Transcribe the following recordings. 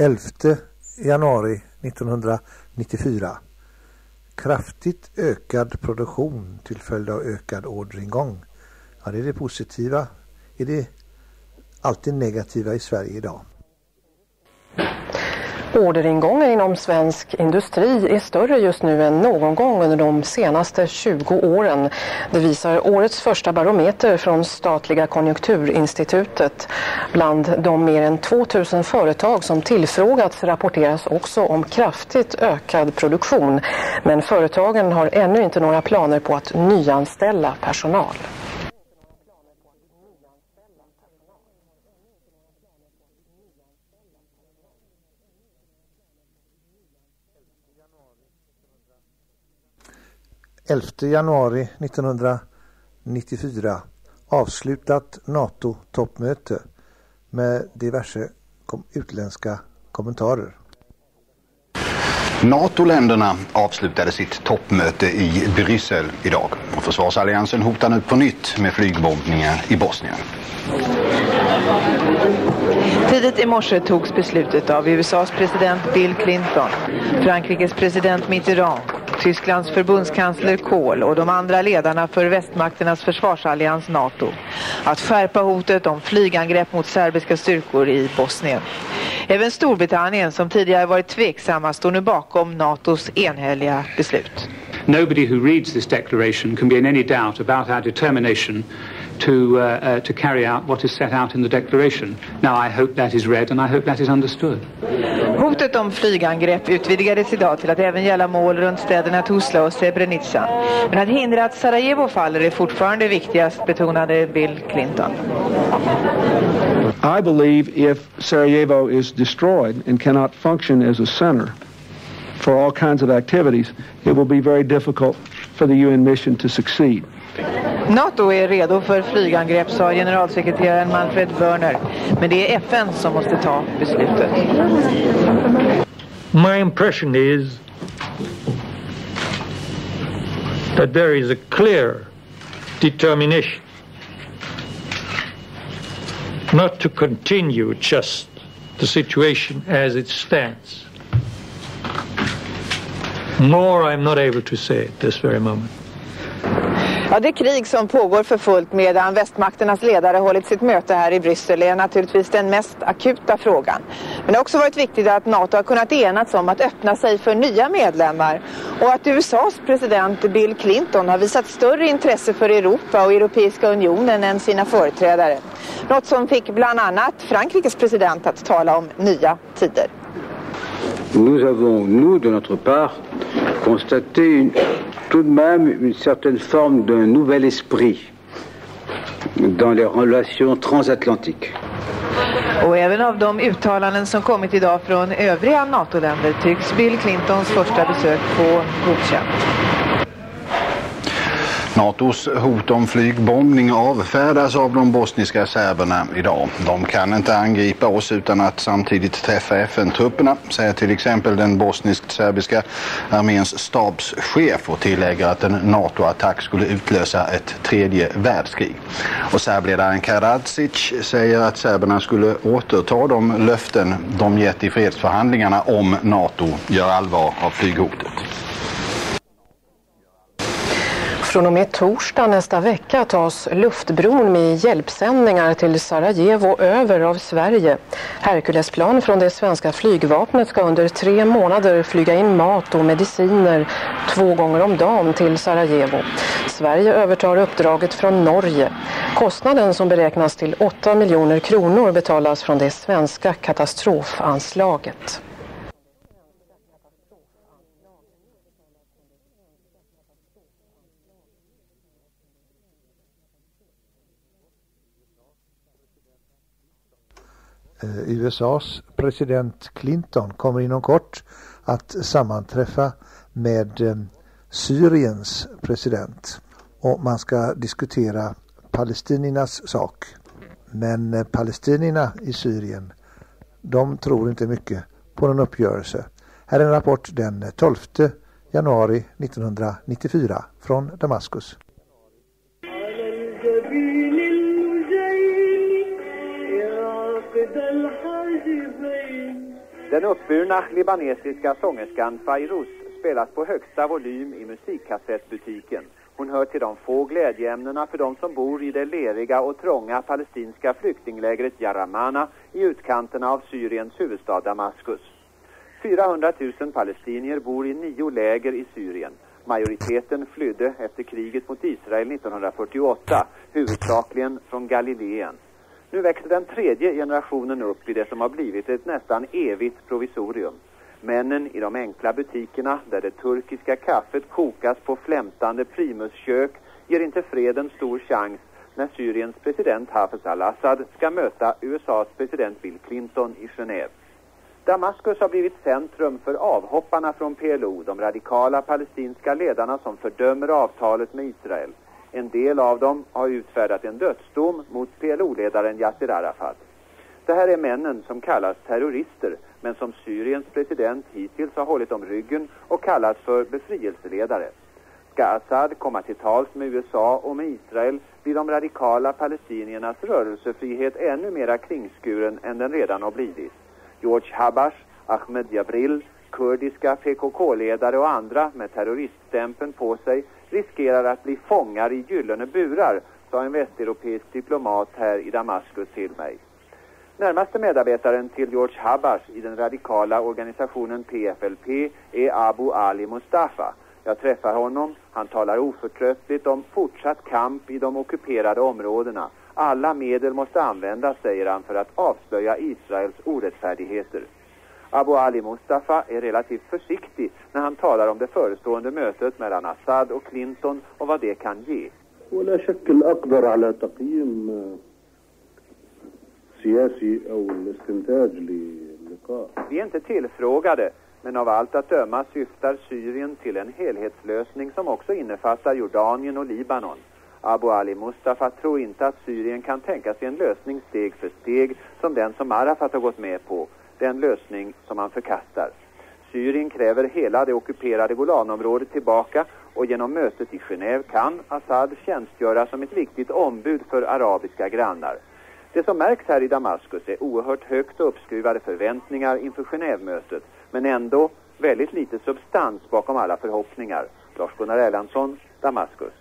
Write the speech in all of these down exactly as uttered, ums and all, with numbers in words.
elfte januari nittonhundranittiofyra. Kraftigt ökad produktion till följd av ökad orderingång. Ja, det är det positiva. Är det alltid negativa i Sverige idag? Orderingången inom svensk industri är större just nu än någon gång under de senaste tjugo åren. Det visar årets första barometer från statliga konjunkturinstitutet. Bland de mer än tvåtusen företag som tillfrågats rapporteras också om kraftigt ökad produktion. Men företagen har ännu inte några planer på att nyanställa personal. elfte januari nittonhundranittiofyra avslutat NATO-toppmöte med diverse kom- utländska kommentarer. NATO-länderna avslutade sitt toppmöte i Bryssel idag och försvarsalliansen hotar nu på nytt med flygbombningar i Bosnien. Tidigt i morse togs beslutet av U S A:s president Bill Clinton, Frankrikes president Mitterrand, Tysklands förbundskansler Kohl och de andra ledarna för västmakternas försvarsallians NATO att skärpa hotet om flygangrepp mot serbiska styrkor i Bosnien. Även Storbritannien, som tidigare varit tveksamma, står nu bakom NATOs enhälliga beslut. Nobody who reads this declaration can be in any doubt about our determination to uh, uh, to carry out what is set out in the declaration. Now I hope that is read and I hope that is understood. Hotet om flygangrepp utvidgades idag till att även gälla mål runt städerna Tuzla och Srebrenica. Men att hindra att Sarajevo faller är fortfarande viktigast, betonade Bill Clinton. I believe if Sarajevo is destroyed and cannot function as a center for all kinds of activities, it will be very difficult for the U N mission to succeed. NATO är redo för flygangrepp, sa generalsekreteraren Manfred Wörner. Men det är F N som måste ta beslutet. My impression is that there is a clear determination not to continue just the situation as it stands. More I'm not able to say at this very moment. Ja, det krig som pågår för fullt medan västmakternas ledare hållit sitt möte här i Bryssel är naturligtvis den mest akuta frågan. Men det har också varit viktigt att NATO har kunnat enas om att öppna sig för nya medlemmar och att U S A:s president Bill Clinton har visat större intresse för Europa och Europeiska unionen än sina företrädare. Något som fick bland annat Frankrikes president att tala om nya tider. Nous avons, nous, de notre part, constaté une, tout de même une certaine forme d'un nouvel esprit dans les relations transatlantiques. Och även av de uttalanden som kommit idag från övriga NATO-länder tycks Bill Clintons första besök få godkänt. NATOs hot om flygbombning avfärdas av de bosniska serberna idag. De kan inte angripa oss utan att samtidigt träffa F N-trupperna, säger till exempel den bosnisk-serbiska arméns stabschef och tillägger att en NATO-attack skulle utlösa ett tredje världskrig. Och serbledaren Karadzic säger att serberna skulle återta de löften de gett i fredsförhandlingarna om NATO gör allvar av flyghotet. Från och med torsdag nästa vecka tas luftbron med hjälpsändningar till Sarajevo över av Sverige. Herkulesplan från det svenska flygvapnet ska under tre månader flyga in mat och mediciner två gånger om dagen till Sarajevo. Sverige övertar uppdraget från Norge. Kostnaden, som beräknas till åtta miljoner kronor, betalas från det svenska katastrofanslaget. U S A:s president Clinton kommer inom kort att sammanträffa med Syriens president och man ska diskutera palestiniernas sak. Men palestinierna i Syrien, de tror inte mycket på någon uppgörelse. Här är en rapport den tolfte januari nittonhundranittiofyra från Damaskus. Den uppburna libanesiska sångerskan Fairuz spelas på högsta volym i musikkassettbutiken. Hon hör till de få glädjeämnena för de som bor i det leriga och trånga palestinska flyktinglägret Yaramana i utkanterna av Syriens huvudstad Damaskus. fyrahundratusen palestinier bor i nio läger i Syrien. Majoriteten flydde efter kriget mot Israel nittonhundrafyrtioåtta, huvudsakligen från Galileen. Nu växer den tredje generationen upp i det som har blivit ett nästan evigt provisorium. Männen i de enkla butikerna där det turkiska kaffet kokas på flämtande primuskök ger inte freden stor chans när Syriens president Hafez al-Assad ska möta U S A:s president Bill Clinton i Genève. Damaskus har blivit centrum för avhopparna från P L O, de radikala palestinska ledarna som fördömer avtalet med Israel. En del av dem har utfärdat en dödsdom mot P L O-ledaren Yasser Arafat. Det här är männen som kallas terrorister, men som Syriens president hittills har hållit om ryggen och kallas för befrielseledare. Ska Assad komma till tals med U S A och med Israel blir de radikala palestiniernas rörelsefrihet ännu mera kringskuren än den redan har blivit. George Habash, Ahmed Jabril, kurdiska P K K-ledare och andra med terroriststämpeln på sig riskerar att bli fångar i gyllene burar, sa en västeuropeisk diplomat här i Damaskus till mig. Närmaste medarbetaren till George Habash i den radikala organisationen P F L P är Abu Ali Mustafa. Jag träffar honom, han talar oförtröttligt om fortsatt kamp i de ockuperade områdena. Alla medel måste användas, säger han, för att avslöja Israels orättfärdigheter. Abu Ali Mustafa är relativt försiktig när han talar om det förestående mötet mellan Assad och Clinton och vad det kan ge. Vi är inte tillfrågade, men av allt att döma syftar Syrien till en helhetslösning som också innefattar Jordanien och Libanon. Abu Ali Mustafa tror inte att Syrien kan tänka sig en lösning steg för steg som den som Arafat har gått med på, den lösning som han förkastar. Syrien kräver hela det ockuperade Golanområdet tillbaka och genom mötet i Genève kan Assad tjänstgöra som ett viktigt ombud för arabiska grannar. Det som märks här i Damaskus är oerhört högt uppskruvade förväntningar inför Genève-mötet, men ändå väldigt lite substans bakom alla förhoppningar. Lars-Gunnar Erlandsson, Damaskus.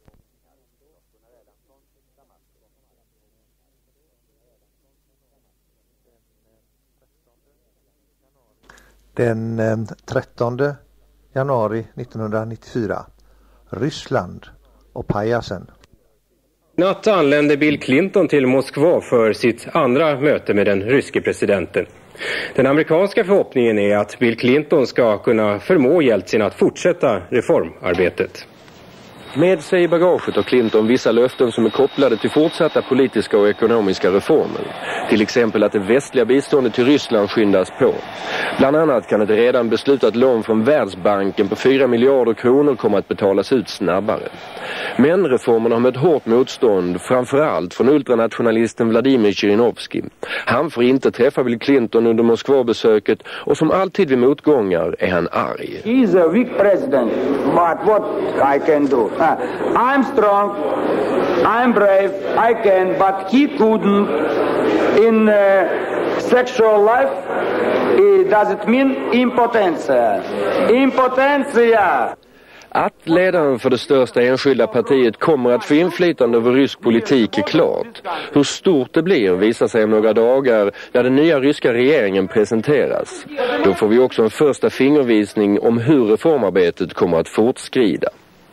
Den trettonde januari nittonhundranittiofyra. Ryssland och pajasen. Natt anlände Bill Clinton till Moskva för sitt andra möte med den ryske presidenten. Den amerikanska förhoppningen är att Bill Clinton ska kunna förmå Jeltsin att fortsätta reformarbetet. Med sig i bagaget har Clinton vissa löften som är kopplade till fortsatta politiska och ekonomiska reformer. Till exempel att det västliga biståndet till Ryssland skyndas på. Bland annat kan ett redan beslutat lån från Världsbanken på fyra miljarder kronor komma att betalas ut snabbare. Men reformerna har mött hårt motstånd, framförallt från ultranationalisten Vladimir Zhirinovsky. Han får inte träffa Bill Clinton under Moskva-besöket och som alltid vid motgångar är han arg. He is a weak president, but what I can do? Uh, I'm strong, I'm brave, I can, but he couldn't. In uh, sexual life, it does it mean impotentia? Impotentia! Att ledaren för det största enskilda partiet kommer att få inflytande över rysk politik är klart. Hur stort det blir visar sig om några dagar när den nya ryska regeringen presenteras. Då får vi också en första fingervisning om hur reformarbetet kommer att fortskrida.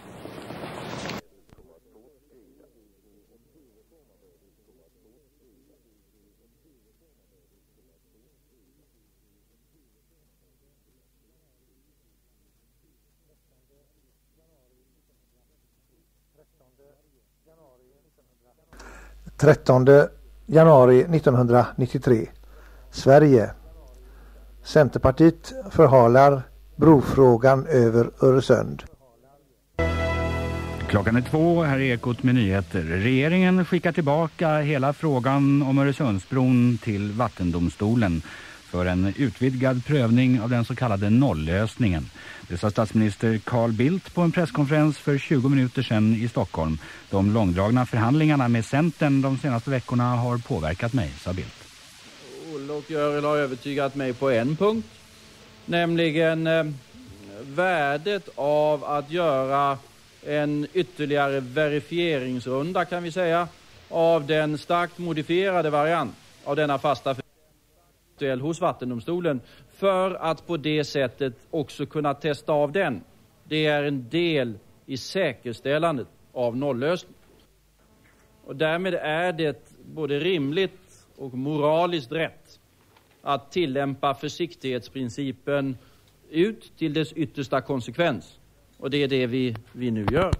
trettonde januari nittonhundranittiotre. Sverige. Centerpartiet förhalar brofrågan över Öresund. Klockan är två, här är Ekot med nyheter. Regeringen skickar tillbaka hela frågan om Öresundsbron till vattendomstolen för en utvidgad prövning av den så kallade nollösningen. Det sa statsminister Carl Bildt på en presskonferens för tjugo minuter sedan i Stockholm. De långdragna förhandlingarna med Centern de senaste veckorna har påverkat mig, sa Bildt. Görel, och Görel har övertygat mig på en punkt, nämligen eh, värdet av att göra en ytterligare verifieringsrunda, kan vi säga, av den starkt modifierade variant av denna fasta förbindelse hos Vattendomstolen, för att på det sättet också kunna testa av den. Det är en del i säkerställandet av nollösning. Och därmed är det både rimligt och moraliskt rätt att tillämpa försiktighetsprincipen ut till dess yttersta konsekvens. Och det är det vi, vi nu gör.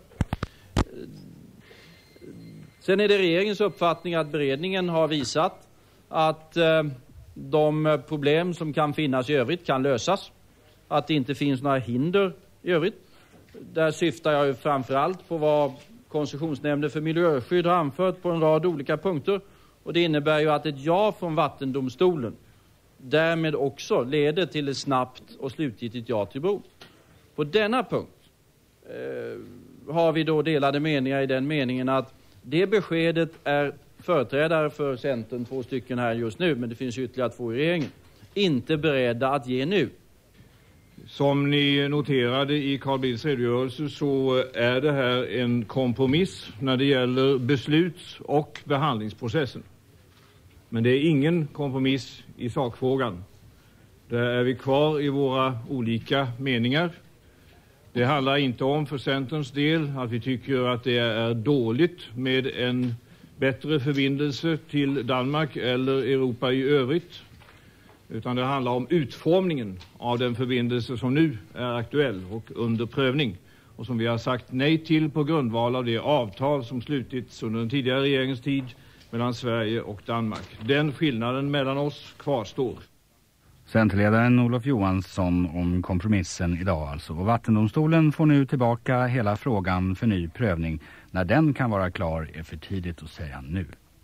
Sen är det regeringens uppfattning att beredningen har visat att eh, de problem som kan finnas i övrigt kan lösas. Att det inte finns några hinder i övrigt. Där syftar jag ju framförallt på vad Koncessionsnämnden för miljöskydd har anfört på en rad olika punkter. Och det innebär ju att ett ja från Vattendomstolen därmed också leder till ett snabbt och slutgiltigt ja till bron. På denna punkt eh, har vi då delade meningar i den meningen att det beskedet är företrädare för Centern, två stycken här just nu, men det finns ju ytterligare två i regeringen, inte beredda att ge nu. Som ni noterade i Carl Bildts redogörelse så är det här en kompromiss när det gäller besluts- och behandlingsprocessen. Men det är ingen kompromiss i sakfrågan. Där är vi kvar i våra olika meningar. Det handlar inte om för Centerns del att vi tycker att det är dåligt med en bättre förbindelse till Danmark eller Europa i övrigt. Utan det handlar om utformningen av den förbindelse som nu är aktuell och under prövning. Och som vi har sagt nej till på grundval av det avtal som slutits under den tidigare regeringens tid mellan Sverige och Danmark. Den skillnaden mellan oss kvarstår. Centerledaren Olof Johansson om kompromissen idag alltså. Och Vattendomstolen får nu tillbaka hela frågan för ny prövning. När den kan vara klar är för tidigt att säga nu.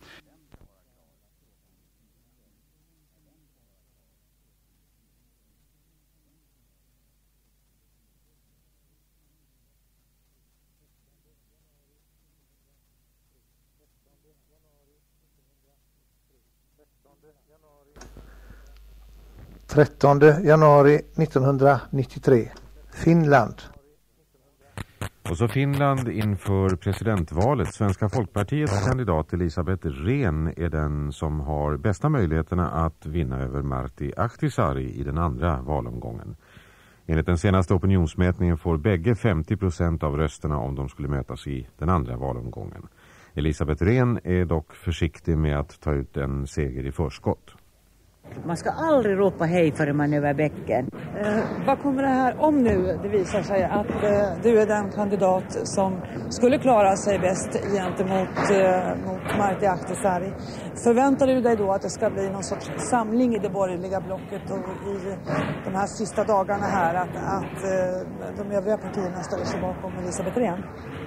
trettonde januari nittonhundranittiotre. Finland. Och så Finland inför presidentvalet. Svenska folkpartiets kandidat Elisabeth Rehn är den som har bästa möjligheterna att vinna över Martti Ahtisaari i den andra valomgången. Enligt den senaste opinionsmätningen får bägge femtio procent av rösterna om de skulle mötas i den andra valomgången. Elisabeth Rehn är dock försiktig med att ta ut en seger i förskott. Man ska aldrig ropa hej förrän man är över bäcken. Eh, vad kommer det här om nu det visar sig att eh, du är den kandidat som skulle klara sig bäst gentemot eh, mot Martti Ahtisaari? Förväntar du dig då att det ska bli någon sorts samling i det borgerliga blocket och i de här sista dagarna här att, att eh, de övriga partierna ställer sig bakom Elisabeth Rehn?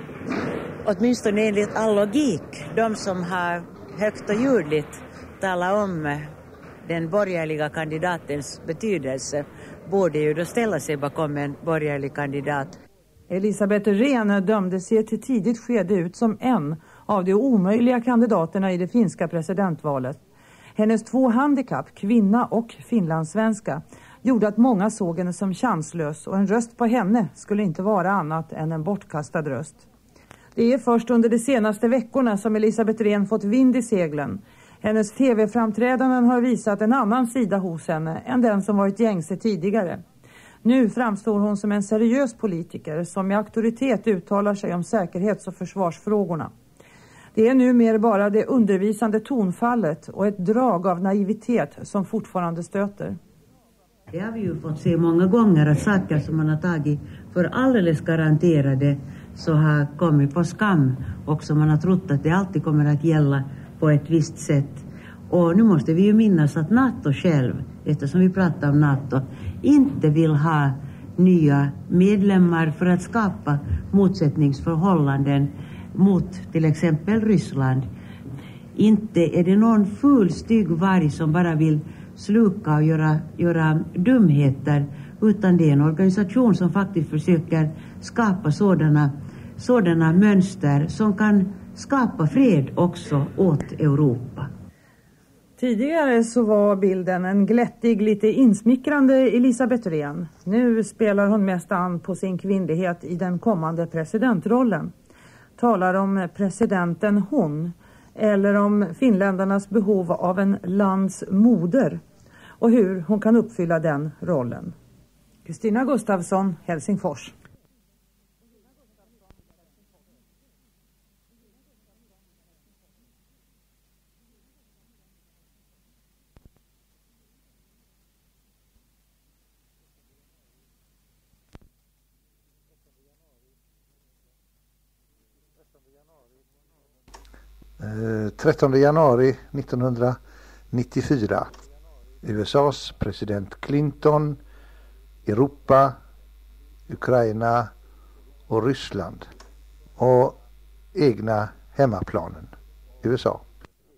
Åtminstone enligt all logik. De som har högt och ljudligt talat om den borgerliga kandidatens betydelse borde ju då ställa sig bakom en borgerlig kandidat. Elisabeth Rehn dömdes i ett tidigt skede ut som en av de omöjliga kandidaterna i det finska presidentvalet. Hennes två handikapp, kvinna och finlandssvenska, gjorde att många såg henne som chanslös och en röst på henne skulle inte vara annat än en bortkastad röst. Det är först under de senaste veckorna som Elisabeth Rehn fått vind i seglen. Hennes tv-framträdanden har visat en annan sida hos henne än den som varit gängse tidigare. Nu framstår hon som en seriös politiker som med auktoritet uttalar sig om säkerhets- och försvarsfrågorna. Det är nu mer bara det undervisande tonfallet och ett drag av naivitet som fortfarande stöter. Det har vi ju fått se många gånger att saker som man har tagit för alldeles garanterade så har kommit på skam och som man har trott att det alltid kommer att gälla på ett visst sätt. Och nu måste vi ju minnas att NATO själv, eftersom vi pratar om NATO, inte vill ha nya medlemmar för att skapa motsättningsförhållanden mot till exempel Ryssland. Inte är det någon full stygg varg som bara vill sluka och göra, göra dumheter, utan det är en organisation som faktiskt försöker skapa sådana, sådana mönster som kan skapa fred också åt Europa. Tidigare så var bilden en glättig, lite insmickrande Elisabeth Rehn. Nu spelar hon mest an på sin kvinnlighet i den kommande presidentrollen. Talar om presidenten hon, eller om finländarnas behov av en landsmoder och hur hon kan uppfylla den rollen. Kristina Gustafsson, Helsingfors. trettonde januari nittonhundranittiofyra. U S A:s president Clinton, Europa, Ukraina och Ryssland och egna hemmaplanen, U S A.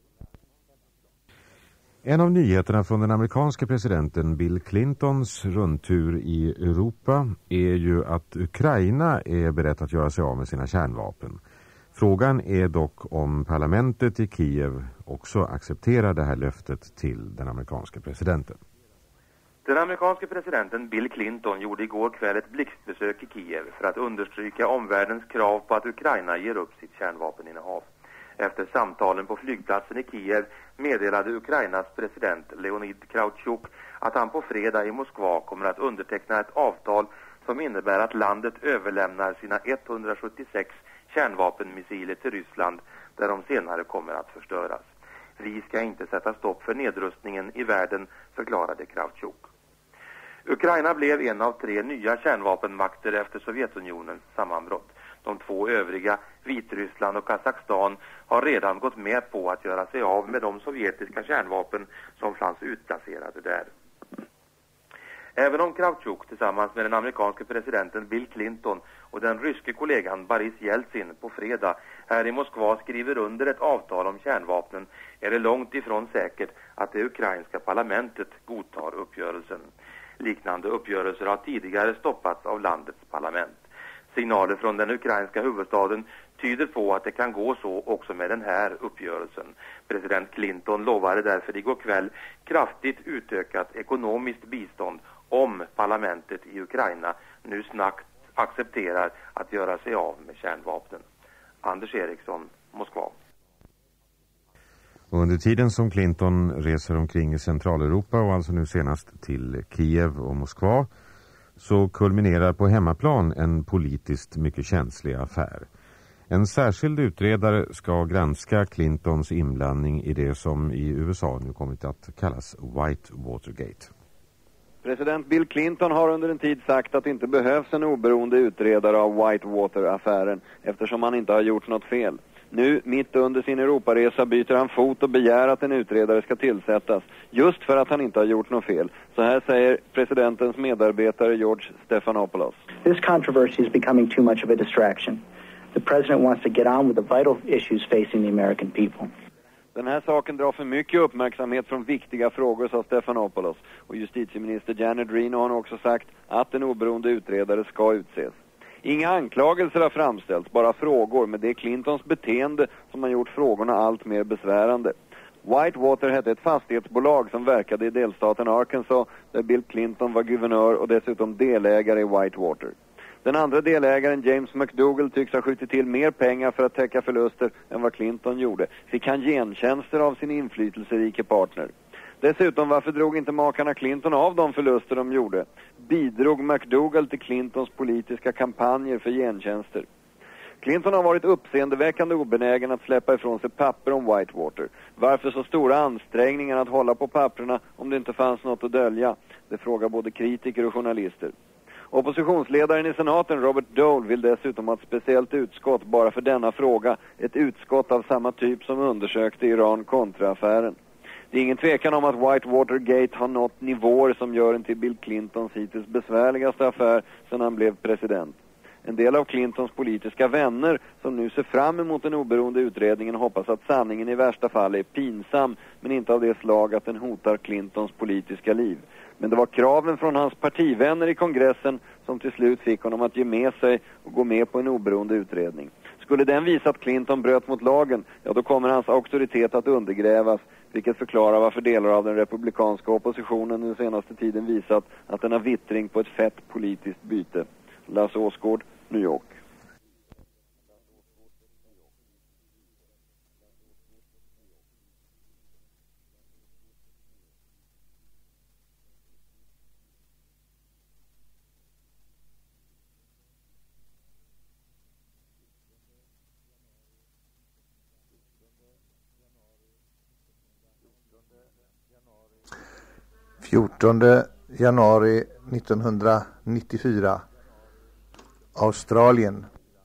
En av nyheterna från den amerikanske presidenten Bill Clintons rundtur i Europa är ju att Ukraina är berett att göra sig av med sina kärnvapen. Frågan är dock om parlamentet i Kiev också accepterar det här löftet till den amerikanske presidenten. Den amerikanske presidenten Bill Clinton gjorde igår kväll ett blixtbesök i Kiev för att understryka omvärldens krav på att Ukraina ger upp sitt kärnvapeninnehav. Efter samtalen på flygplatsen i Kiev meddelade Ukrainas president Leonid Kravchuk att han på fredag i Moskva kommer att underteckna ett avtal som innebär att landet överlämnar sina etthundrasjuttiosex kärnvapenmissiler till Ryssland där de senare kommer att förstöras. Vi ska inte sätta stopp för nedrustningen i världen, förklarade Kravchuk. Ukraina blev en av tre nya kärnvapenmakter efter Sovjetunionens sammanbrott. De två övriga, Vitryssland och Kazakstan, har redan gått med på att göra sig av med de sovjetiska kärnvapen som fanns utplacerade där. Även om Kravchuk tillsammans med den amerikanske presidenten Bill Clinton och den ryske kollegan Boris Jeltsin på fredag här i Moskva skriver under ett avtal om kärnvapnen, är det långt ifrån säkert att det ukrainska parlamentet godtar uppgörelsen. Liknande uppgörelser har tidigare stoppats av landets parlament. Signaler från den ukrainska huvudstaden tyder på att det kan gå så också med den här uppgörelsen. President Clinton lovade därför igår kväll kraftigt utökat ekonomiskt bistånd om parlamentet i Ukraina nu snabbt accepterar att göra sig av med kärnvapnen. Anders Eriksson, Moskva. Under tiden som Clinton reser omkring i Centraleuropa och alltså nu senast till Kiev och Moskva, så kulminerar på hemmaplan en politiskt mycket känslig affär. En särskild utredare ska granska Clintons inblandning i det som i U S A nu kommit att kallas White Watergate. President Bill Clinton har under en tid sagt att det inte behövs en oberoende utredare av Whitewater-affären eftersom han inte har gjort något fel. Nu, mitt under sin Europaresa, byter han fot och begär att en utredare ska tillsättas just för att han inte har gjort något fel. Så här säger presidentens medarbetare George Stephanopoulos. This controversy is becoming too much of a distraction. The president wants to get on with the vital issues facing the American people. Den här saken drar för mycket uppmärksamhet från viktiga frågor, sa Stephanopoulos. Och justitieminister Janet Reno har också sagt att en oberoende utredare ska utses. Inga anklagelser har framställts, bara frågor, men det är Clintons beteende som har gjort frågorna allt mer besvärande. Whitewater hette ett fastighetsbolag som verkade i delstaten Arkansas där Bill Clinton var guvernör och dessutom delägare i Whitewater. Den andra delägaren, James McDougall, tycks ha skjutit till mer pengar för att täcka förluster än vad Clinton gjorde. Fick han gentjänster av sin inflytelserike partner. Dessutom, varför drog inte makarna Clinton av de förluster de gjorde? Bidrog McDougall till Clintons politiska kampanjer för gentjänster? Clinton har varit uppseendeväckande obenägen att släppa ifrån sig papper om Whitewater. Varför så stora ansträngningar att hålla på papperna om det inte fanns något att dölja? Det frågar både kritiker och journalister. Oppositionsledaren i senaten Robert Dole vill dessutom ha ett speciellt utskott bara för denna fråga. Ett utskott av samma typ som undersökte Iran-Contra-affären. Det är ingen tvekan om att Whitewatergate har nått nivåer som gör den till Bill Clintons hittills besvärligaste affär sedan han blev president. En del av Clintons politiska vänner som nu ser fram emot den oberoende utredningen hoppas att sanningen i värsta fall är pinsam men inte av det slag att den hotar Clintons politiska liv. Men det var kraven från hans partivänner i kongressen som till slut fick honom att ge med sig och gå med på en oberoende utredning. Skulle den visa att Clinton bröt mot lagen, ja då kommer hans auktoritet att undergrävas, vilket förklarar varför delar av den republikanska oppositionen den senaste tiden visat att den har vittring på ett fett politiskt byte. Lasse Åsgård, New York. fjortonde januari nittonhundranittiofyra. Australien.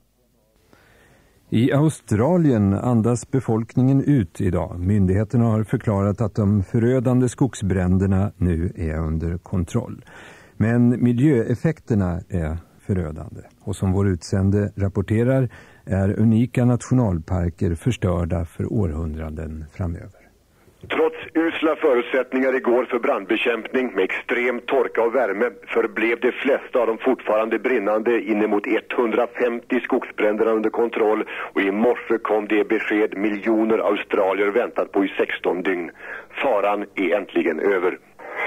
I Australien andas befolkningen ut idag. Myndigheterna har förklarat att de förödande skogsbränderna nu är under kontroll. Men miljöeffekterna är förödande. Och som vår utsände rapporterar är unika nationalparker förstörda för århundraden framöver. Trots usla förutsättningar igår för brandbekämpning med extrem torka och värme förblev de flesta av dem fortfarande brinnande inemot etthundrafemtio skogsbränderna under kontroll, och i morse kom det besked miljoner australier väntat på i sexton dygn. Faran är äntligen över.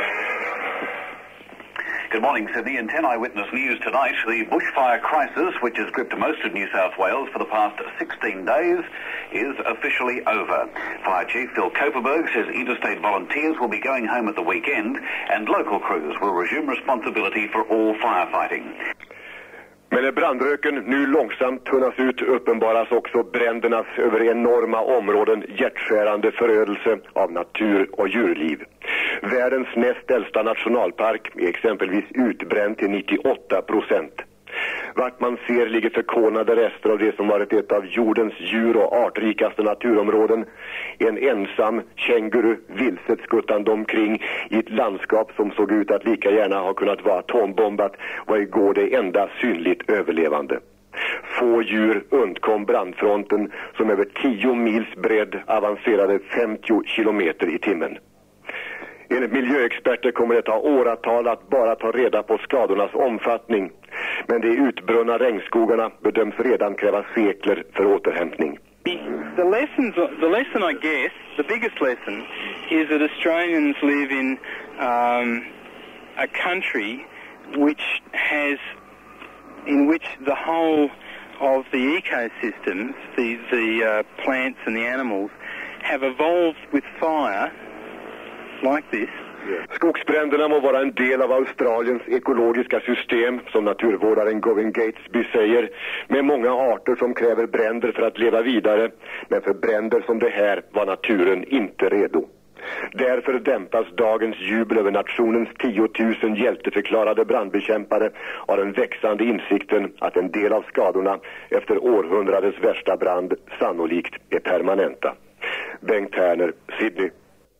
Good morning, Sydney. In ten Eyewitness News tonight, the bushfire crisis, which has gripped most of New South Wales for the past sixteen days, is officially over. Fire Chief Phil Koperberg says interstate volunteers will be going home at the weekend and local crews will resume responsibility for all firefighting. Men när brandröken nu långsamt tunnas ut uppenbaras också brändernas över enorma områden hjärtskärande förödelse av natur och djurliv. Världens näst äldsta nationalpark är exempelvis utbränd till nittioåtta procent. Vart man ser ligger förkolnade rester av det som varit ett av jordens djur- och artrikaste naturområden. En ensam känguru vilset skuttande omkring i ett landskap som såg ut att lika gärna ha kunnat vara atombombat var igår det enda synligt överlevande. Få djur undkom brandfronten som över tio mils bredd avancerade femtio kilometer i timmen. Enligt miljöexperter kommer det ta åratal att bara ta reda på skadornas omfattning. Men de utbrunna regnskogarna bedöms redan kräva sekler för återhämtning. The lessons, the lesson I guess, the biggest lesson is that Australians live in um, a country which has, in which the whole of the ecosystems, the, the uh, plants and the animals, have evolved with fire like this. Skogsbränderna må vara en del av Australiens ekologiska system, som naturvårdaren Govin Gatesby säger, med många arter som kräver bränder för att leva vidare, men för bränder som det här var naturen inte redo. Därför dämpas dagens jubel över nationens tiotusen hjälteförklarade brandbekämpare av den växande insikten att en del av skadorna efter århundradets värsta brand sannolikt är permanenta. Bengt Härner, Sydney.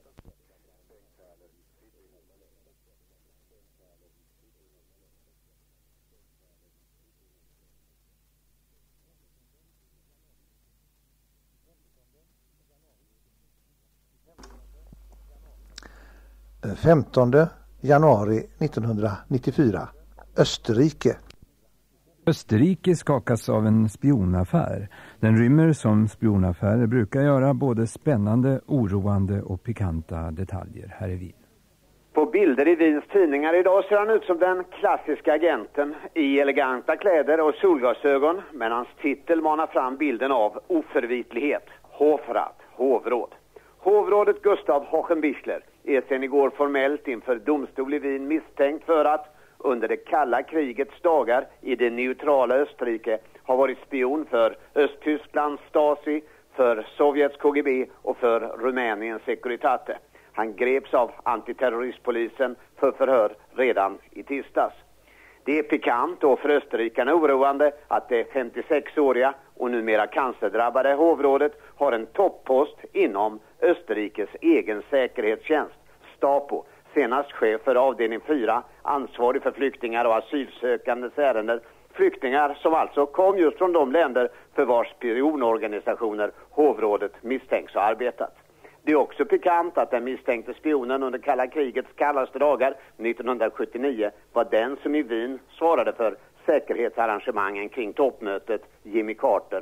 femtonde januari nittonhundranittiofyra. Österrike. Österrike skakas av en spionaffär. Den rymmer, som spionaffärer brukar göra, både spännande, oroande och pikanta detaljer. Här är Wien. På bilder i Wiens tidningar idag ser han ut som den klassiska agenten i eleganta kläder och solglasögon, men hans titel manar fram bilden av oförvitlighet. Hofrat, hovråd. Hovrådet Gustav Hochenbichler är sedan igår formellt inför domstol i Wien misstänkt för att under det kalla krigets dagar i det neutrala Österrike har varit spion för Östtysklands Stasi, för Sovjets K G B och för Rumäniens Securitate. Han greps av antiterroristpolisen för förhör redan i tisdags. Det är pikant och för österrikarna oroande att det femtiosex-åriga och numera cancerdrabbade hovrådet har en toppost inom Österrikes egen säkerhetstjänst, Stapo, senast chef för avdelning fyra, ansvarig för flyktingar och asylsökandes ärenden. Flyktingar som alltså kom just från de länder för vars spionorganisationer hovrådet misstänks ha arbetat. Det är också pikant att den misstänkte spionen under kalla krigets kallaste dagar nittonhundrasjuttionio var den som i Wien svarade för säkerhetsarrangemangen kring toppmötet Jimmy Carter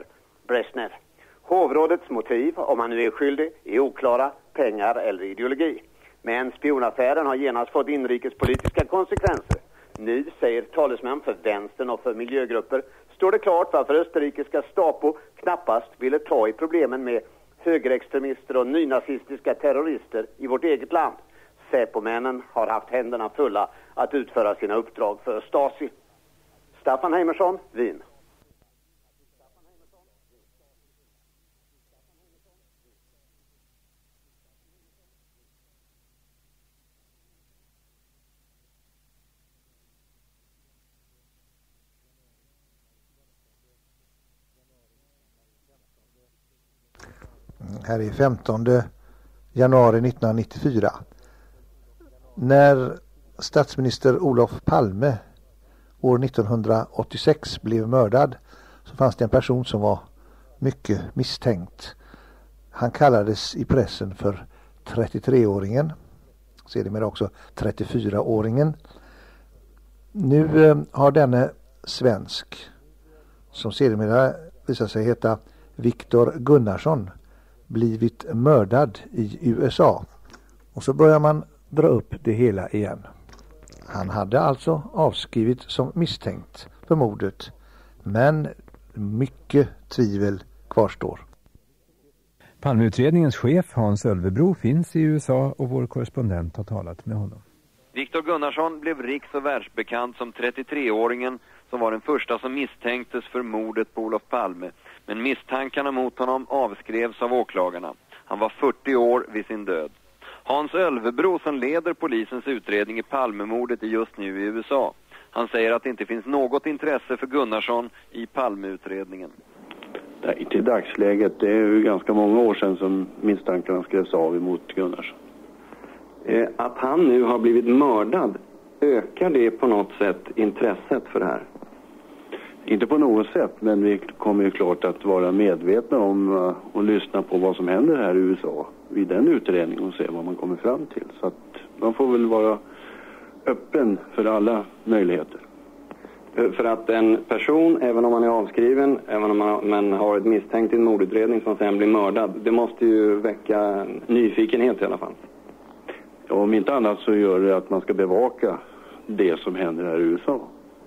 Brezhnev. Hovrådets motiv, om han nu är skyldig, är oklara, pengar eller ideologi. Men spionaffären har genast fått inrikespolitiska konsekvenser. Nu, säger talesmän för vänstern och för miljögrupper, står det klart varför österrikiska Stapo knappast ville ta i problemen med högerextremister och nynazistiska terrorister i vårt eget land. Säpomännen har haft händerna fulla att utföra sina uppdrag för Stasi. Staffan Heimersson, Wien. Här är femtonde januari nittonhundranittiofyra. När statsminister Olof Palme år nittonhundraåttiosex blev mördad så fanns det en person som var mycket misstänkt. Han kallades i pressen för trettiotre-åringen. Sedermera också trettiofyra-åringen. Nu eh, har denne svensk, som sedermera visar sig heta Viktor Gunnarsson, blivit mördad i U S A. Och så börjar man dra upp det hela igen. Han hade alltså avskrivit som misstänkt för mordet, men mycket tvivel kvarstår. Palmeutredningens chef Hans Ölvebro finns i U S A och vår korrespondent har talat med honom. Viktor Gunnarsson blev riks- och världsbekant som trettiotre-åringen som var den första som misstänktes för mordet på Olof Palme. Men misstankarna mot honom avskrevs av åklagarna. Han var fyrtio år vid sin död. Hans Ölvebro, som leder polisens utredning i Palmemordet, är just nu i U S A. Han säger att det inte finns något intresse för Gunnarsson i Palmeutredningen. Nej, till dagsläget, det är ju ganska många år sedan som misstankarna skrevs av emot Gunnarsson. Eh, att han nu har blivit mördad, ökar det på något sätt intresset för det här? Inte på något sätt, men vi kommer ju klart att vara medvetna om uh, och lyssna på vad som händer här i U S A vid den utredningen och se vad man kommer fram till. Så att man får väl vara öppen för alla möjligheter. För att en person, även om man är avskriven, även om man, man har ett misstänkt i en mordutredning som sen blir mördad, det måste ju väcka nyfikenhet i alla fall. Ja, om inte annat så gör det att man ska bevaka det som händer här i U S A.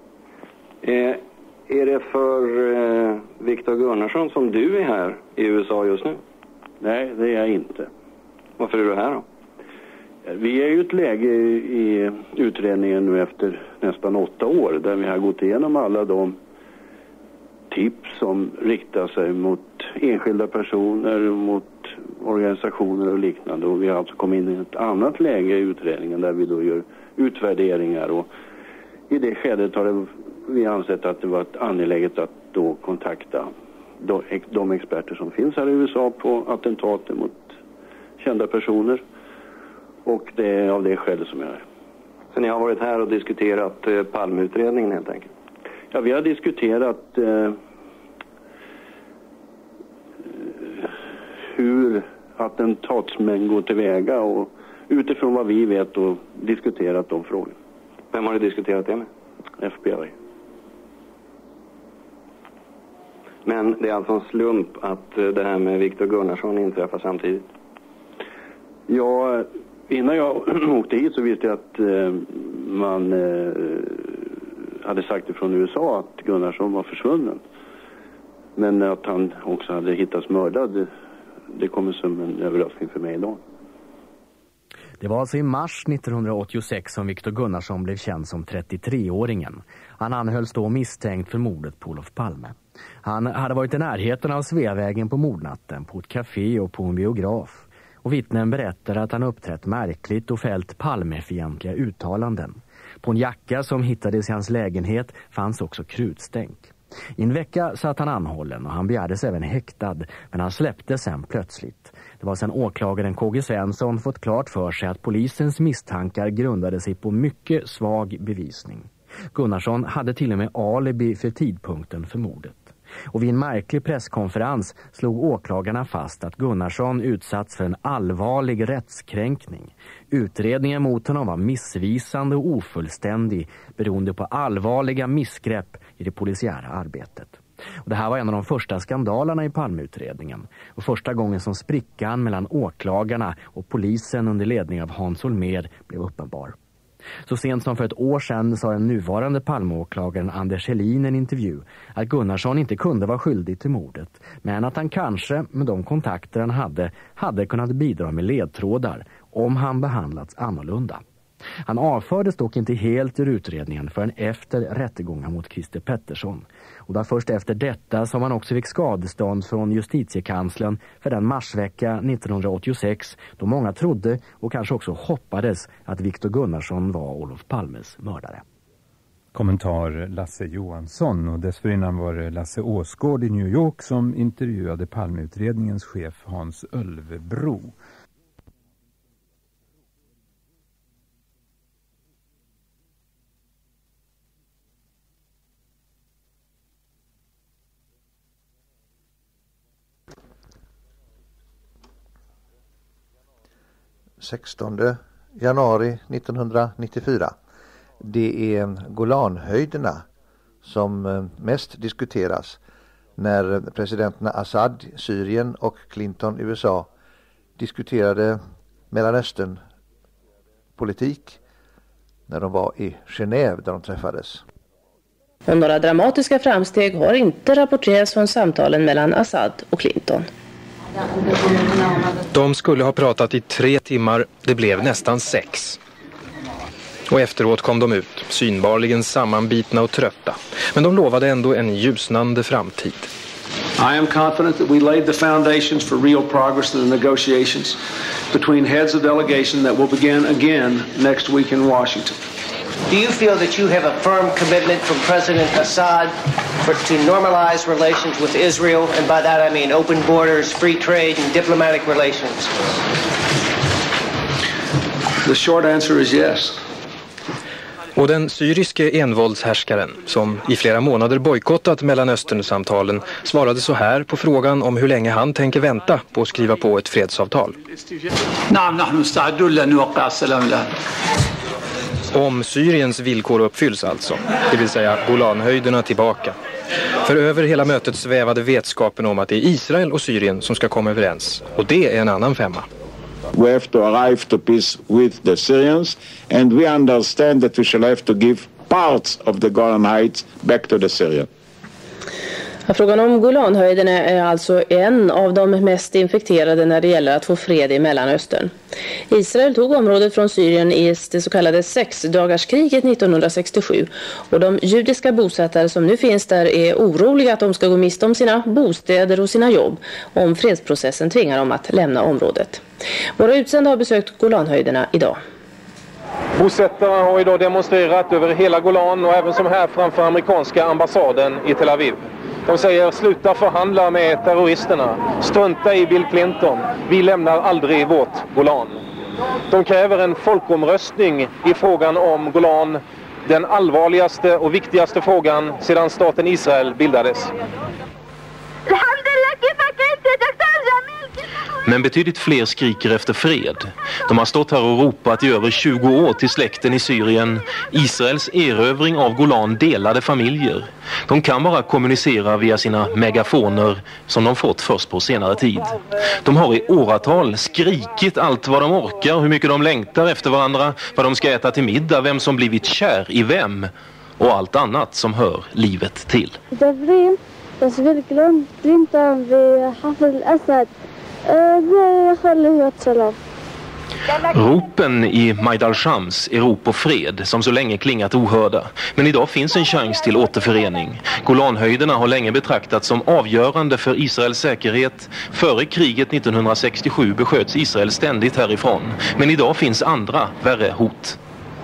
Eh, är det för eh, Viktor Gunnarsson som du är här i U S A just nu? Nej, det är jag inte. Varför är du här då? Vi är ju ett läge i utredningen nu efter nästan åtta år där vi har gått igenom alla de tips som riktar sig mot enskilda personer, mot organisationer och liknande. Och vi har alltså kommit in i ett annat läge i utredningen där vi då gör utvärderingar, och i det skedet har det, vi ansett att det var angeläget att då kontakta de, de experter som finns här i U S A på attentater mot kända personer. Och det är av det skälet som jag är. Så ni har varit här och diskuterat eh, Palmeutredningen helt enkelt? Ja, vi har diskuterat eh, hur attentatsmän går tillväga och utifrån vad vi vet och diskuterat de frågorna. Vem har du diskuterat det med? F B I. Men det är alltså en slump att det här med Viktor Gunnarsson inträffar samtidigt? Ja, innan jag åkte hit så visste jag att eh, man eh, hade sagt ifrån U S A att Gunnarsson var försvunnen. Men att han också hade hittats mördad, det, det kommer som en överraskning för mig idag. Det var alltså i mars nittonhundraåttiosex som Viktor Gunnarsson blev känd som trettiotre-åringen. Han anhölls då misstänkt för mordet på Olof Palme. Han hade varit i närheten av Sveavägen på mordnatten, på ett café och på en biograf. Och vittnen berättar att han uppträtt märkligt och fällt Palmefientliga uttalanden. På en jacka som hittades i hans lägenhet fanns också krutstänk. I en vecka satt han anhållen och han begärdes även häktad, men han släpptes sen plötsligt. Det var sedan åklagaren K G Svensson fått klart för sig att polisens misstankar grundade sig på mycket svag bevisning. Gunnarsson hade till och med alibi för tidpunkten för mordet. Och vid en märklig presskonferens slog åklagarna fast att Gunnarsson utsatts för en allvarlig rättskränkning. Utredningen mot honom var missvisande och ofullständig beroende på allvarliga missgrepp i det polisiära arbetet. Och det här var en av de första skandalerna i Palmeutredningen och första gången som sprickan mellan åklagarna och polisen under ledning av Hans Holmér blev uppenbar. Så sent som för ett år sedan sa den nuvarande Palmeåklagaren Anders Helin i en intervju att Gunnarsson inte kunde vara skyldig till mordet, men att han kanske med de kontakter han hade hade kunnat bidra med ledtrådar om han behandlats annorlunda. Han avfördes dock inte helt ur utredningen förrän efter rättegången mot Christer Pettersson. Och det var först efter detta som han också fick skadestånd från justitiekanslern för den marsvecka nittonhundraåttiosex då många trodde och kanske också hoppades att Viktor Gunnarsson var Olof Palmes mördare. Kommentar Lasse Johansson, och dessförinnan var det Lasse Åsgård i New York som intervjuade Palmeutredningens chef Hans Ölvebro. sextonde januari nittonhundranittiofyra. Det är Golanhöjderna som mest diskuteras när presidenterna Assad, Syrien och Clinton, U S A, diskuterade Mellanöstern-politik när de var i Genève där de träffades. Och några dramatiska framsteg har inte rapporterats från samtalen mellan Assad och Clinton. De skulle ha pratat i tre timmar, det blev nästan sex. Och efteråt kom de ut, synbarligen sammanbitna och trötta. Men de lovade ändå en ljusnande framtid. I am confident that we laid the foundations for real progress in the negotiations between heads of delegation that will begin again next week in Washington. Do you feel that you have a firm commitment from President Assad for, to normalize relations with Israel? And by that I mean open borders, free trade, and diplomatic relations. The short answer is yes. Och den syriske envåldshärskaren, som i flera månader bojkottat Mellanöstern-samtalen, svarade så här på frågan om hur länge han tänker vänta på att skriva på ett fredsavtal. Om Syriens villkor uppfylls alltså, det vill säga Golanhöjderna tillbaka. För över hela mötet svävade vetskapen om att det är Israel och Syrien som ska komma överens. Och det är en annan femma. We have to arrive to peace with the Syrians, and we understand that we shall have to give parts of the Golan Heights back to the Syrians. Frågan om Golanhöjderna är alltså en av de mest infekterade när det gäller att få fred i Mellanöstern. Israel tog området från Syrien i det så kallade sexdagarskriget nittonhundrasextiosju och de judiska bosättare som nu finns där är oroliga att de ska gå miste om sina bostäder och sina jobb om fredsprocessen tvingar dem att lämna området. Våra utsända har besökt Golanhöjderna idag. Bosättarna har idag demonstrerat över hela Golan och även som här framför amerikanska ambassaden i Tel Aviv. De säger sluta förhandla med terroristerna, strunta i Bill Clinton, vi lämnar aldrig vårt Golan. De kräver en folkomröstning i frågan om Golan, den allvarligaste och viktigaste frågan sedan staten Israel bildades. Men betydligt fler skriker efter fred. De har stått här och ropat i över tjugo år till släkten i Syrien. Israels erövring av Golan delade familjer. De kan bara kommunicera via sina megafoner som de fått först på senare tid. De har i åratal skrikit allt vad de orkar, hur mycket de längtar efter varandra, vad de ska äta till middag, vem som blivit kär i vem och allt annat som hör livet till. Ropen i Majdal Shams är rop på fred som så länge klingat ohörda. Men idag finns en chans till återförening. Golanhöjderna har länge betraktats som avgörande för Israels säkerhet. Före kriget nittonhundrasextiosju besköts Israel ständigt härifrån. Men idag finns andra värre hot.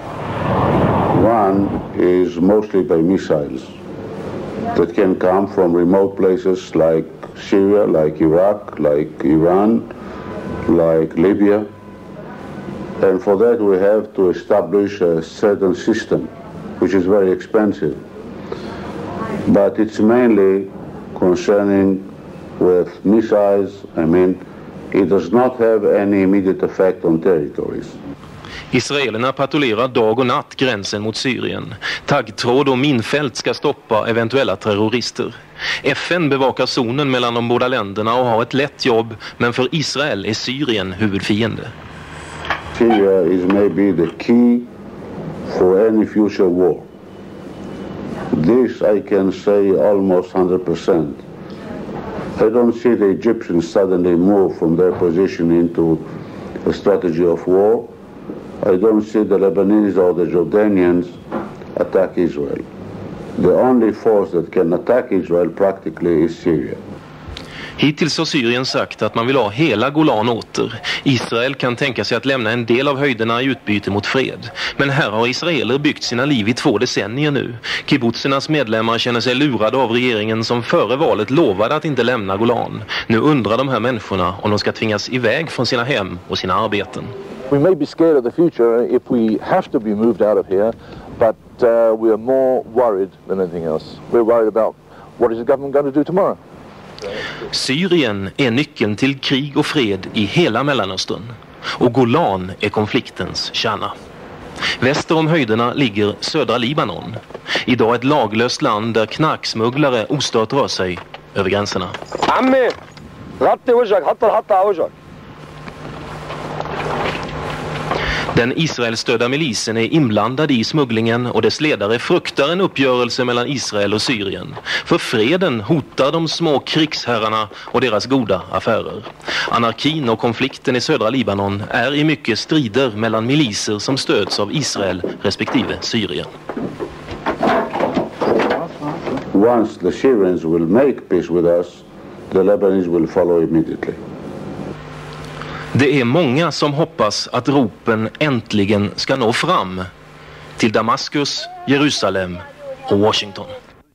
One is mostly by missiles that can come from remote places like Syria, like Iraq, like Iran, like Libya. And for that we have to establish a certain system, which is very expensive. But it's mainly concerning with missiles. I mean, it does not have any immediate effect on territories. Israelerna patrullerar dag och natt gränsen mot Syrien. Taggtråd och minfält ska stoppa eventuella terrorister. F N bevakar zonen mellan de båda länderna och har ett lätt jobb, men för Israel är Syrien huvudfiende. Syria is maybe the key for any future war. This I can say almost one hundred percent. I don't see the Egyptians suddenly move from their position into a strategy of war. I don't see the Lebanese or the Jordanians attack Israel. The only force that can attack Israel practically is Syria. Hittills har Syrien sagt att man vill ha hela Golan åter. Israel kan tänka sig att lämna en del av höjderna i utbyte mot fred. Men här har israeler byggt sina liv i två decennier nu. Kibbutsernas medlemmar känner sig lurade av regeringen som före valet lovade att inte lämna Golan. Nu undrar de här människorna om de ska tvingas iväg från sina hem och sina arbeten. We may be scared of the future if we have to be moved out of here, but uh, we are more worried than anything else. We're worried about what is the government going to do tomorrow. Syrien är nyckeln till krig och fred i hela Mellanöstern. Och Golan är konfliktens kärna. Väster om höjderna ligger södra Libanon. Idag ett laglöst land där knarksmugglare ostört rör sig över gränserna. Den Israelstödda milisen är inblandad i smugglingen och dess ledare fruktar en uppgörelse mellan Israel och Syrien. För freden hotar de små krigsherrarna och deras goda affärer. Anarkin och konflikten i södra Libanon är i mycket strider mellan miliser som stöds av Israel respektive Syrien. Once the Syrians will make peace with us, the Lebanese will follow immediately. Det är många som hoppas att ropen äntligen ska nå fram till Damaskus, Jerusalem och Washington.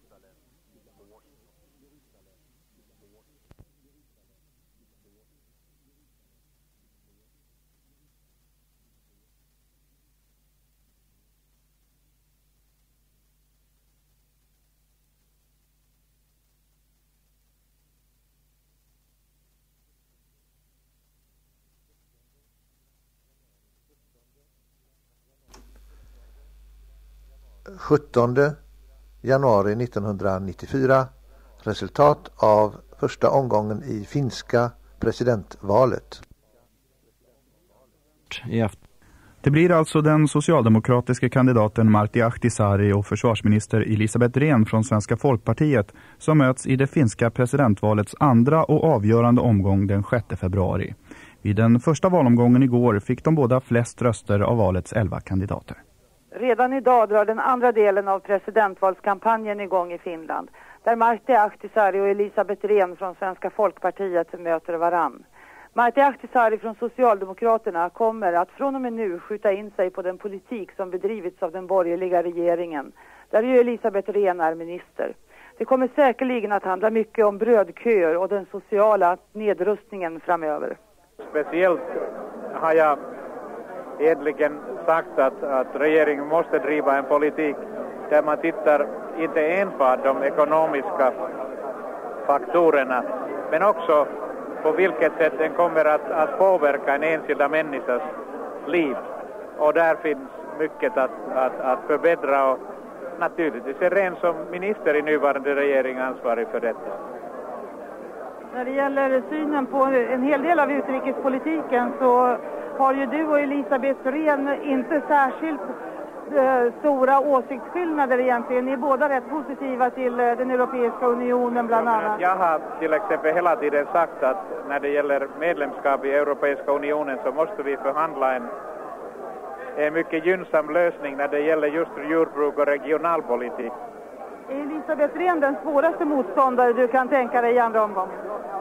sjuttonde januari nittonhundranittiofyra, resultat av första omgången i finska presidentvalet. Det blir alltså den socialdemokratiska kandidaten Martti Ahtisaari och försvarsminister Elisabeth Rehn från Svenska Folkpartiet som möts i det finska presidentvalets andra och avgörande omgång den sjätte februari. Vid den första valomgången igår fick de båda flest röster av valets elva kandidater. Redan idag drar den andra delen av presidentvalskampanjen igång i Finland, där Martti Ahtisaari och Elisabeth Rehn från Svenska Folkpartiet möter varann. Martti Ahtisaari från Socialdemokraterna kommer att från och med nu skjuta in sig på den politik som bedrivits av den borgerliga regeringen, där ju Elisabeth Rehn är minister. Det kommer säkerligen att handla mycket om brödköer och den sociala nedrustningen framöver. Speciellt har jag egentligen sagt att, att regeringen måste driva en politik där man tittar inte enbart de ekonomiska faktorerna, men också på vilket sätt den kommer att, att påverka en enskilda människas liv. Och där finns mycket att, att, att förbättra, och naturligtvis är Rehn som minister i nuvarande regering ansvarig för detta. När det gäller synen på en hel del av utrikespolitiken så har ju du och Elisabeth Rehn inte särskilt eh, stora åsiktsskillnader egentligen. Ni är båda rätt positiva till eh, den Europeiska unionen bland annat. Jag har till exempel hela tiden sagt att när det gäller medlemskap i Europeiska unionen så måste vi förhandla en, en mycket gynnsam lösning när det gäller just jordbruk och regionalpolitik. Är Elisabeth Rehn den svåraste motståndare du kan tänka dig i andra omgången?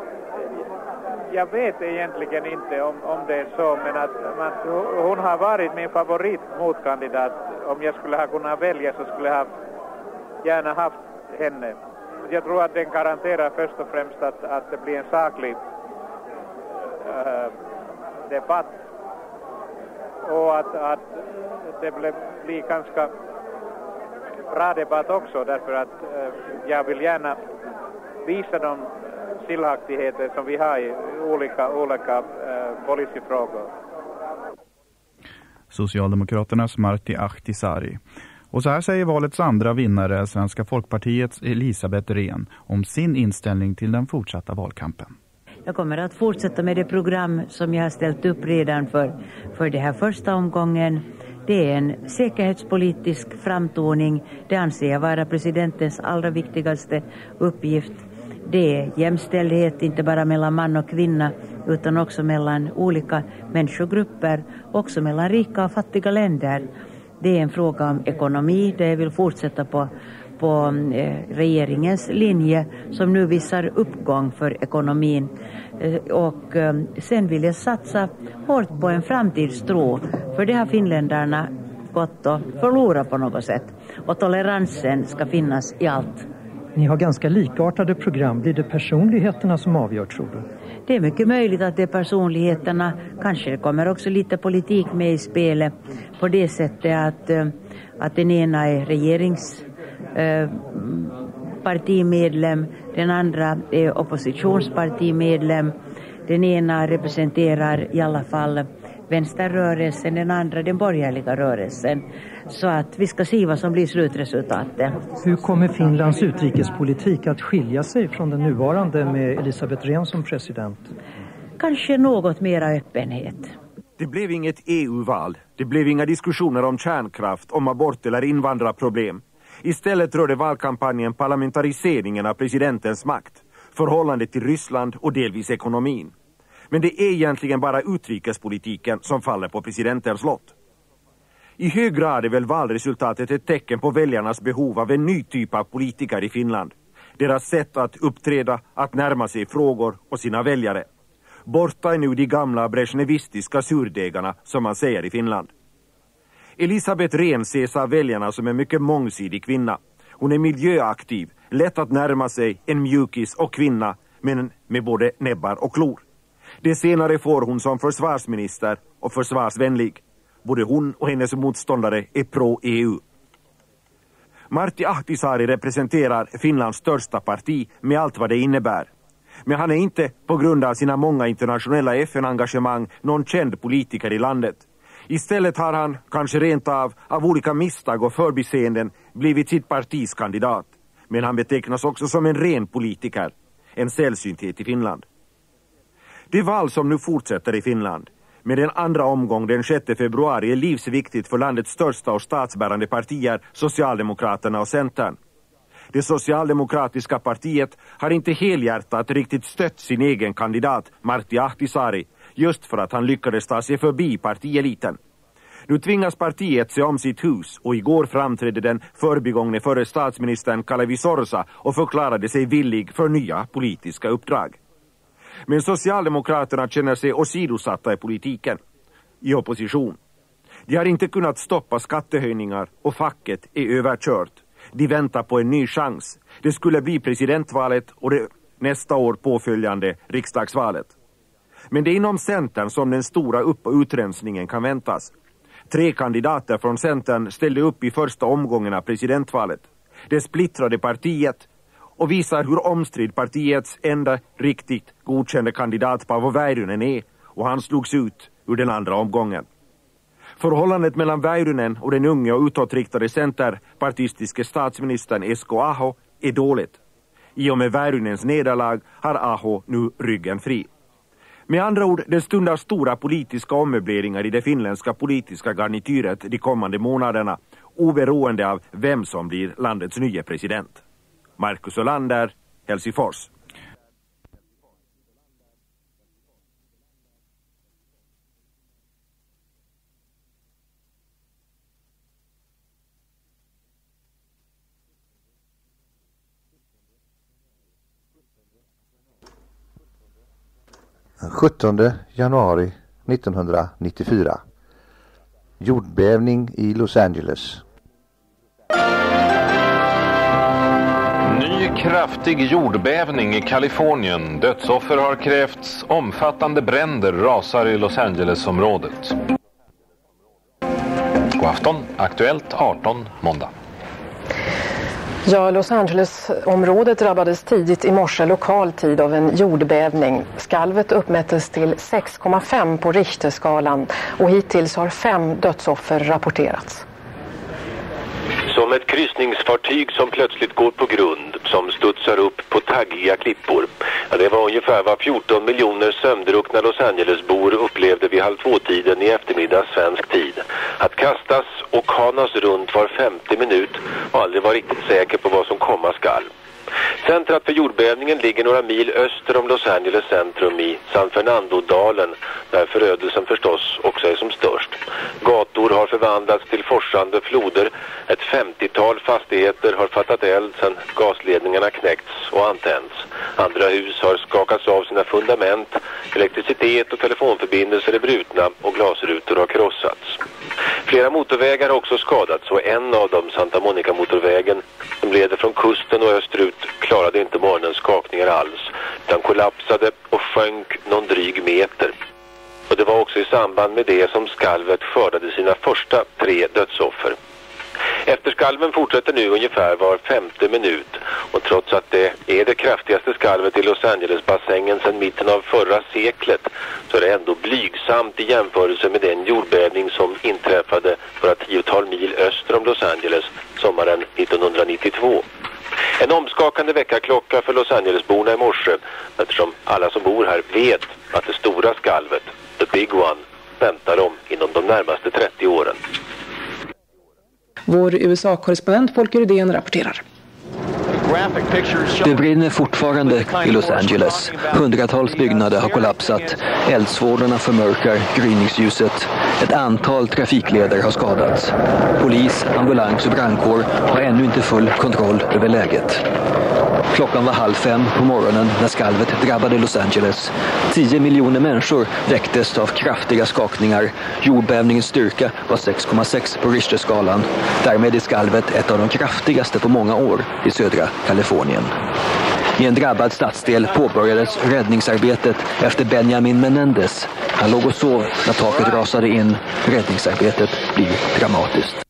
Jag vet egentligen inte om, om det är så, men att man, hon har varit min favorit motkandidat. Om jag skulle ha kunnat välja så skulle jag gärna haft henne. Jag tror att den garanterar först och främst att, att det blir en saklig äh, debatt. Och att, att det blir, blir ganska bra debatt också, därför att äh, jag vill gärna visa dem skiljaktigheter som vi har i olika, olika äh, policyfrågor. Socialdemokraternas Martti Ahtisaari. Och så här säger valets andra vinnare, Svenska Folkpartiets Elisabeth Rehn, om sin inställning till den fortsatta valkampen. Jag kommer att fortsätta med det program som jag har ställt upp redan för, för det här första omgången. Det är en säkerhetspolitisk framtoning. Det anser jag vara presidentens allra viktigaste uppgift. Det är jämställdhet inte bara mellan man och kvinna utan också mellan olika människogrupper, också mellan rika och fattiga länder. Det är en fråga om ekonomi där jag vill fortsätta på, på eh, regeringens linje som nu visar uppgång för ekonomin. Eh, och eh, sen vill jag satsa hårt på en framtidstro, för det har finländarna gått och förlorat på något sätt. Och toleransen ska finnas i allt. Ni har ganska likartade program. Blir det personligheterna som avgör, tror du? Det är mycket möjligt att det är personligheterna. Kanske det kommer också lite politik med i spelet. På det sättet att, att den ena är regeringspartimedlem, den andra är oppositionspartimedlem. Den ena representerar i alla fall vänsterrörelsen, den andra den borgerliga rörelsen. Så att vi ska se vad som blir slutresultatet. Hur kommer Finlands utrikespolitik att skilja sig från den nuvarande med Elisabeth Rehn som president? Kanske något mera öppenhet. Det blev inget E U-val. Det blev inga diskussioner om kärnkraft, om abort eller invandrarproblem. Istället rörde valkampanjen parlamentariseringen av presidentens makt, förhållandet till Ryssland och delvis ekonomin. Men det är egentligen bara utrikespolitiken som faller på presidentens lott. I hög grad är väl valresultatet ett tecken på väljarnas behov av en ny typ av politiker i Finland. Deras sätt att uppträda, att närma sig frågor och sina väljare. Borta är nu de gamla brezhnevistiska surdegarna, som man säger i Finland. Elisabeth Rehn ses av väljarna som en mycket mångsidig kvinna. Hon är miljöaktiv, lätt att närma sig, en mjukis och kvinna, men med både näbbar och klor. Det senare får hon som försvarsminister och försvarsvänlig. Både hon och hennes motståndare är pro-E U. Martti Ahtisaari representerar Finlands största parti med allt vad det innebär. Men han är inte, på grund av sina många internationella F N-engagemang, någon känd politiker i landet. Istället har han, kanske rent av, av olika misstag och förbiseenden, blivit sitt partis kandidat. Men han betecknas också som en ren politiker, en sällsynthet i Finland. Det val som nu fortsätter i Finland, med en andra omgång den sjätte februari, är livsviktigt för landets största och statsbärande partier, Socialdemokraterna och Centern. Det socialdemokratiska partiet har inte helhjärtat riktigt stött sin egen kandidat, Martti Ahtisaari, just för att han lyckades ta sig förbi partieliten. Nu tvingas partiet se om sitt hus, och igår framträdde den förbigångne förre statsministern Kalevi Sorsa och förklarade sig villig för nya politiska uppdrag. Men Socialdemokraterna känner sig åsidosatta i politiken, i opposition. De har inte kunnat stoppa skattehöjningar och facket är överkört. De väntar på en ny chans. Det skulle bli presidentvalet och det nästa år påföljande riksdagsvalet. Men det är inom Centern som den stora upp- och utrensningen kan väntas. Tre kandidater från Centern ställde upp i första omgången av presidentvalet. Det splittrade partiet och visar hur omstridd partiets enda riktigt godkände kandidat Paavo Väyrynen är, och han slogs ut ur den andra omgången. Förhållandet mellan Väyrynen och den unge och utåtriktade centerpartistiske statsministern Esko Aho är dåligt. I och med Väyrynens nederlag har Aho nu ryggen fri. Med andra ord, det stundar stora politiska ommöbleringar i det finländska politiska garnityret de kommande månaderna, oberoende av vem som blir landets nya president. Markus Olander, Helsingfors. sjuttonde januari nittonhundranittiofyra. Jordbävning i Los Angeles. Ny kraftig jordbävning i Kalifornien. Dödsoffer har krävts. Omfattande bränder rasar i Los Angeles-området. God afton. Aktuellt arton måndag. Ja, Los Angeles-området drabbades tidigt i morse lokal tid av en jordbävning. Skalvet uppmättes till sex komma fem på Richterskalan och hittills har fem dödsoffer rapporterats. Som ett kryssningsfartyg som plötsligt går på grund, som studsar upp på taggiga klippor. Ja, det var ungefär vad fjorton miljoner sömndruckna Los Angeles-bor upplevde vid halv två-tiden i eftermiddag svensk tid. Att kastas och kanas runt var femtio minut och aldrig var riktigt säker på vad som komma skall. Centrat för jordbävningen ligger några mil öster om Los Angeles centrum i San Fernando-dalen, där förödelsen förstås också är som störst. Gator har förvandlats till forsande floder, ett femtiotal fastigheter har fattat eld sedan gasledningarna knäckts och antänts. Andra hus har skakats av sina fundament, elektricitet och telefonförbindelser är brutna och glasrutor har krossats. Flera motorvägar har också skadats och en av dem, Santa Monica-motorvägen, som leder från kusten och österut, klarade inte morgonens skakningar alls, utan kollapsade och sjönk någon dryg meter. Och det var också i samband med det som skalvet skördade sina första tre dödsoffer. Efterskalven fortsätter nu ungefär var femte minut och trots att det är det kraftigaste skalvet i Los Angeles-bassängen sedan mitten av förra seklet så är det ändå blygsamt i jämförelse med den jordbävning som inträffade några tiotal mil öster om Los Angeles sommaren nittonhundranittiotvå. En omskakande väckarklocka för Los Angeles-borna i morse eftersom alla som bor här vet att det stora skalvet, the big one, väntar dem inom de närmaste trettio åren. Vår U S A-korrespondent Folke Rydén rapporterar. Det brinner fortfarande i Los Angeles. Hundratals byggnader har kollapsat. Eldsvådorna förmörkar gryningsljuset. Ett antal trafikleder har skadats. Polis, ambulans och brandkår har ännu inte full kontroll över läget. Klockan var halv fem på morgonen när skalvet drabbade Los Angeles. Tio miljoner människor väcktes av kraftiga skakningar. Jordbävningens styrka var sex komma sex på Richterskalan. Därmed är skalvet ett av de kraftigaste på många år i södra Kalifornien. I en drabbad stadsdel påbörjades räddningsarbetet efter Benjamin Menendez. Han låg och sov när taket rasade in. Räddningsarbetet blir dramatiskt.